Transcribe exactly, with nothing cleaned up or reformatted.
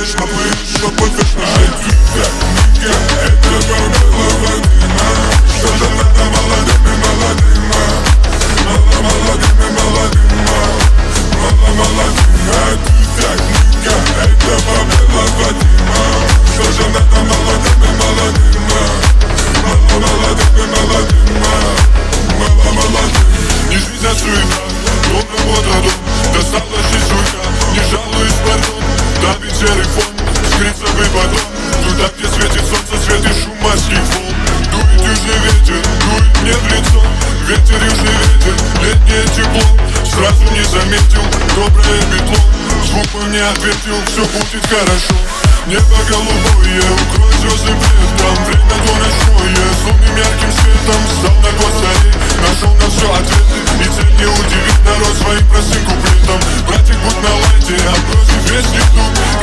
вечно плывешь, чтобы вечно жить. Ника, это пробила Вадима. Что же надо молодым и молодым? Мало молодым и молодым. Мало молодым. А ты так, Ника, это пробила Вадима. Что же надо молодым и молодым? Мало молодым и молодым. Мало молодым. Не жизнь, а суета. Дом, работа, дом. Достала шишуйка. Не жалуюсь, пардон. Там ведь серый фон, скрицовый батон. Туда, где светит солнце, свет и шум морских волн. Дует южный ветер, дует мне в лицо. Ветер, южный ветер, летнее тепло. Сразу не заметил, доброе петло. Звук мой мне ответил, все будет хорошо. Небо голубое, укрой звезды пледом. Время то ночное, с лунным ярким светом. Стал на год старей, нашел на все ответы. И цель не удивит народ своим простым куплетом. Братик, будь на лайте, отбросив весь летут.